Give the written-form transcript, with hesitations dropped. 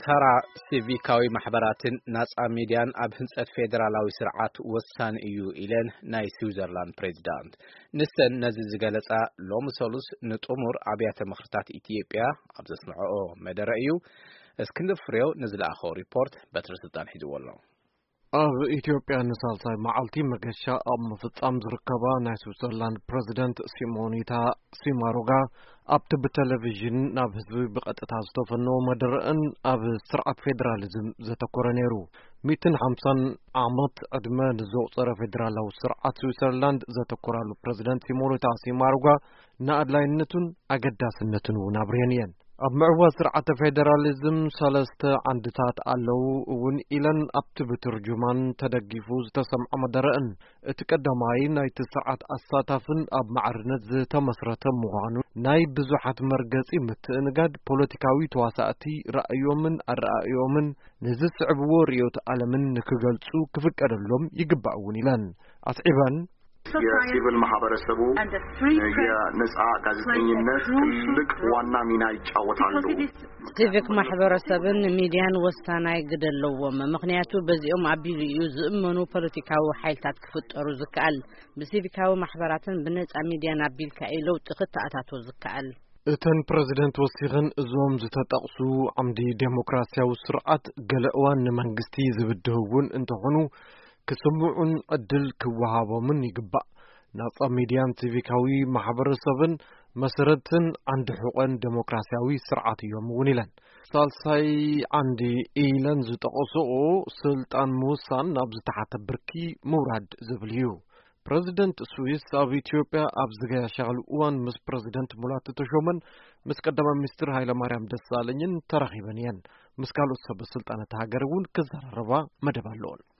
ተራ ሲቪካዊ ማሕበራትን ናጻ ሚድያን ኣብ ህንጸት ፌደራላዊ ስርዓት ወሳኒ እዩ ኢለን ናይ ስዊዘርላንድ ፕሬዚዳንት ንሰን ነዚ ዝገለጻ ሎሚ ሰሉስ ንጥሙር ኣብያተ ምኽርታት ኢትዮጵያ ኣብ ዘስምዖ መደረ እዩ እስክንድር ፍሬው ንዝለኣኸ ሪፖርት በትሪ ስልጣን ሒዝዎ ኣሎ ኣብ ኢትዮጵያ ንሳልሳይ መዓልቲ መገሻ ኣብ ምፍጻም ዝርከባ ናይ ስዊዘርላንድ ፕሬዚደንት ሲሞኒታ ሲማሮጋ ኣብቲ ብቴሌቪዥን ናብ ህዝቢ ብቐጥታ ዝተፈነወ መደረአን ኣብ ስርዓት ፌደራሊዝም ዘተኮረ ነይሩ 150 ዓመት ዕድመ ንዘውፀረ ፌደራላዊ ስርዓት ስዊዘርላንድ ዘተኮራሉ ፕሬዚደንት ሲሞኒታ ሲማሮጋ ንኣድላይነቱን ኣገዳስነቱን እውን ኣብርየን እየን ኣብ ምዕዋት ስርዓተ ፌደራሊዝም ሰለስተ ዓንድታት ኣለዉ እውን ኢለን ኣብቲ ብትርጁማን ተደጊፉ ዝተሰምዖ መደረአን እቲ ቀዳማይ ናይቲ ስርዓት ኣሳታፍን ኣብ ማዕርነት ዝተመስረተ ምዃኑ ናይ ብዙሓት መርገጺ ምትእንጋድ ፖለቲካዊ ተዋሳእቲ ራእዮምን ኣረኣእዮምን ንዝስዕብዎ ርዕዮተ ዓለምን ንክገልጹ ክፍቀደሎም ይግባእ እውን ኢለን ኣስዒበን የሲቪል ማህበረሰቡ የነጻ ጋዜጠኝነት ትልቅ ዋና ሚና ይጫወታሉ ሲቪክ ማህበረሰብን ሚዲያን ወሳናይ ግደ ኣለዎም ምክንያቱ በዚኦም ኣቢሉ እዩ ዝእመኑ ፖለቲካዊ ሓይልታት ክፍጠሩ ዝከኣል ብሲቪካዊ ማሕበራትን ብነጻ ሚድያን ኣቢልካ ለውጢ ክትኣታቶ ዝከኣል እተን ፕሬዚደንት ወሲኽን እዞም ዝተጠቕሱ ዓምዲ ዴሞክራሲያዊ ስርዓት ገለ እዋን ንመንግስቲ ዝብድህውን እንተኾኑ ክስምዑን ዕድል ክወሃቦምን ይግባእ ናጻ ሚድያን ሲቪካዊ ማሕበረሰብን መሰረትን ዓንዲ ሕቆን ዴሞክራሲያዊ ስርዓት እዮም እውን ኢለን ሳልሳይ ዓንዲ ኢለን ዝጠቐስኦ ስልጣን ምውሳን ናብ ዝተሓተ ብርኪ ምውራድ ዝብል እዩ ፕሬዚደንት ስዊስ ኣብ ኢትዮጵያ ኣብ ዝገያሸغل እዋን ምስ ፕሬዚደንት ሙላቱ ተሾመን ምስ ቀዳማይ ሚኒስትር ሃይለማርያም ደሳለኝን ተራኺበን እየን ምስ ካልኦት ሰበስልጣናት ሃገር እውን ክዘራረባ መደብ ኣለዎን